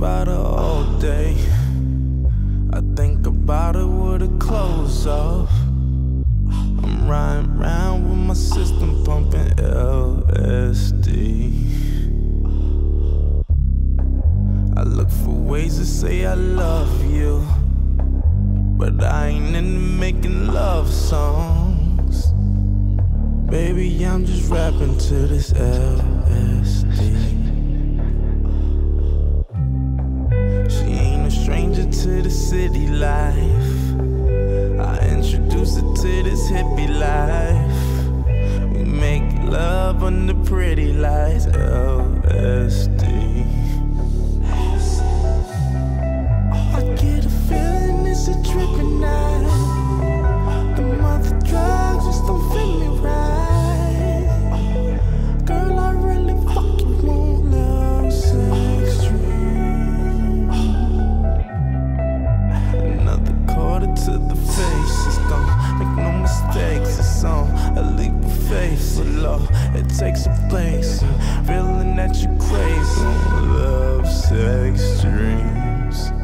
about her all day. I think about her with her clothes off. I'm riding round with my system pumping LSD. I look for ways to say I love you, but I ain't into making love songs. Baby, I'm just rapping to this LSD. She ain't a stranger to the city life. I introduced her to this hippie life. We make love under pretty lights, LSD. I get a feeling it's a trippin' night. The mother drugs just don't feel me right. Girl, I really fucking want love, sex, dream. Another quarter to the face. Just don't make no mistakes. It's on a leap of faith. So low, it takes a place. Feeling that you crave. Love, sex, dreams.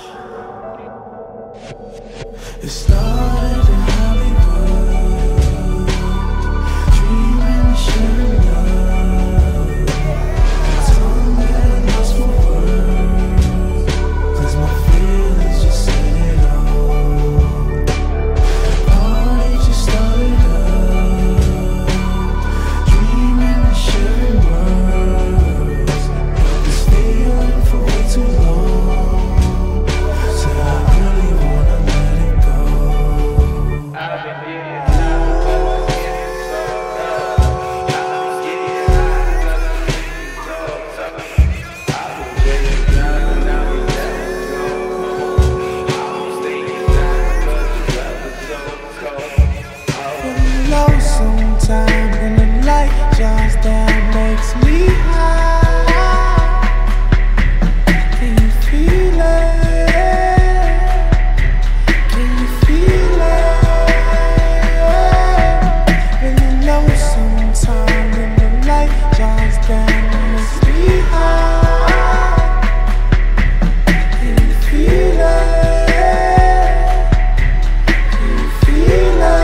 It started in Hollywood, dreaming of sharing love. Told me that I lost for words, 'cause my feelings just said it all. Party just started up, dreaming of sharing words. But this feeling for way too long, so I really wanna let it go. Feeling low sometimes when the light shines down, makes me high. Can you feel it? Can you feel it? Feeling low sometimes when the light shines down, makes me high. Can you feel it? Can you feel it?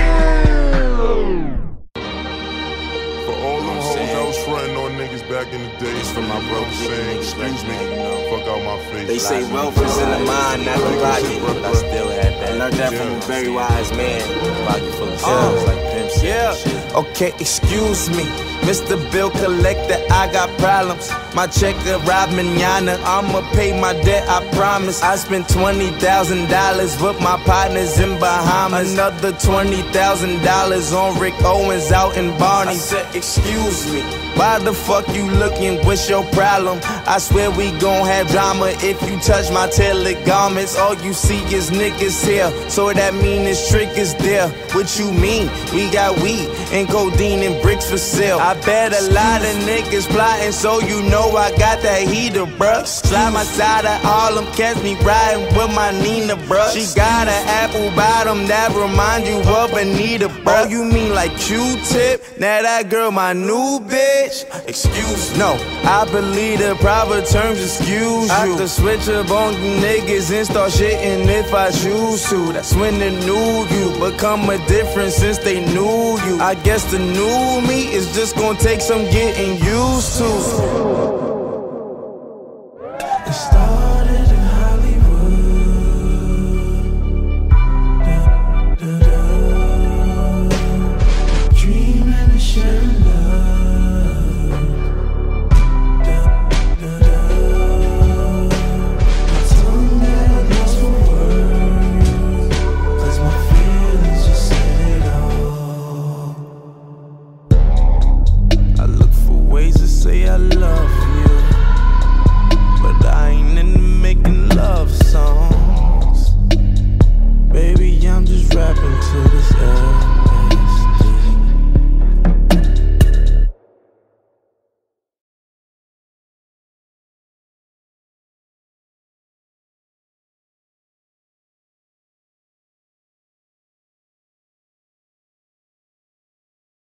For all them hoes I was frontin' on niggas back in the day. It's for my broke saying, excuse me, fuck out my face. They say wealth is in the mind, not the pocket, but I still had that. I learned that from a very wise man. Pocket full of shells like pimps. Yeah, okay, excuse me, Mr. Bill Collector, I got problems. My check arrived manana, I'ma pay my debt, I promise. I spent $20,000 with my partners in Bahamas. Another $20,000 on Rick Owens out in Barney. I said, excuse me, why the fuck you looking, what's your problem? I swear we gon' have drama if you touch my tailored garments. All you see is niggas here, so that mean this trick is there. What you mean? We got weed and codeine and bricks for sale. I bet a lot of niggas plotting, so you know I got that heater, bruh. Slide my side of Harlem, catch me riding with my Nina, bruh. She got an apple bottom that remind you of Anita, bruh. Oh, you mean like Q-Tip? Now that girl my new bitch? Excuse no, I believe the proper terms excuse you. I have to switch up on you niggas and start shitting if I choose to. That's when the new you become a difference since they knew you. I guess the new me is just gonna take some getting used to. It started